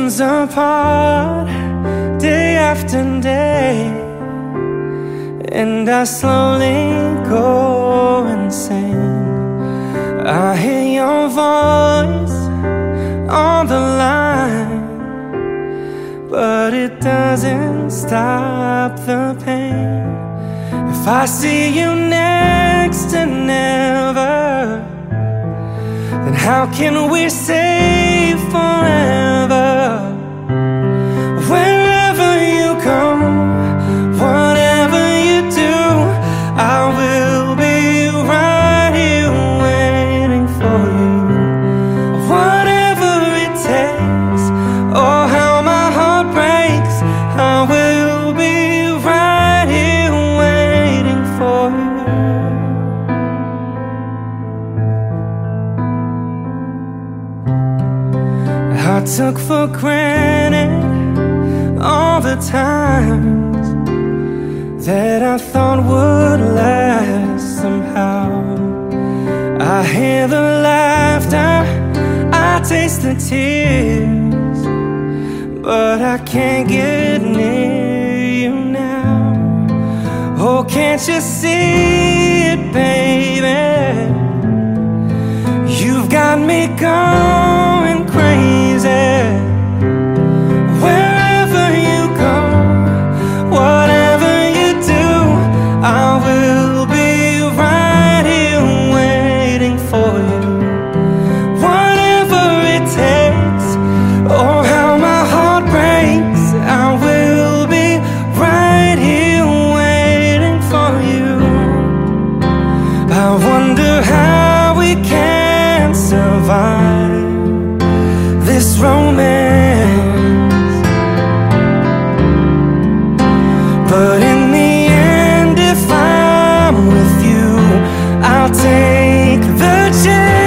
drifting apart day after day, and I slowly go insane. I hear your voice on the line, but it doesn't stop the pain. If I see you next to never, then how can we say forever? Wherever you go, whatever you do, I will be right here waiting for you. Whatever it takes, oh how my heart breaks, I will be right here waiting for you. I took for granted all the times that I thought would last somehow. I hear the laughter, I taste the tears, but I can't get near you now. Oh, can't you see it, baby? You've got me going crazy. Wherever you go, whatever you do, I will be right here waiting for you. Whatever it takes, oh how my heart breaks, I will be right here waiting for you. I wonder how we can survive this romance, but in the end, if I'm with you, I'll take the chance.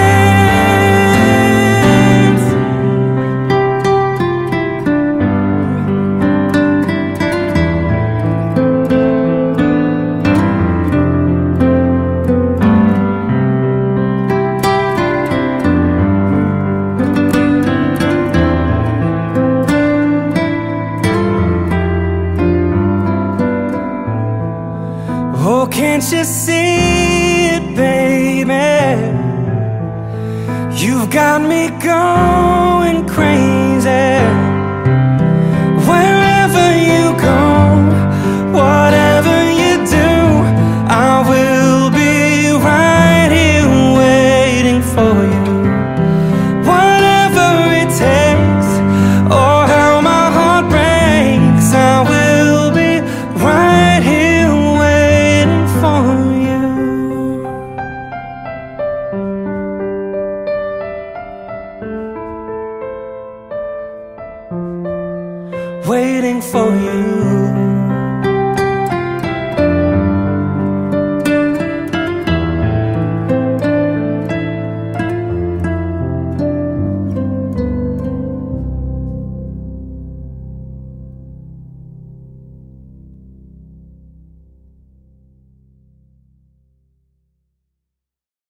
Oh, can't you see it, baby? You've got me going crazy. Wherever you go, whatever you do, I will be right here waiting for you. Whatever it takes, oh how my heart breaks, I will be right here waiting for you. Waiting for you.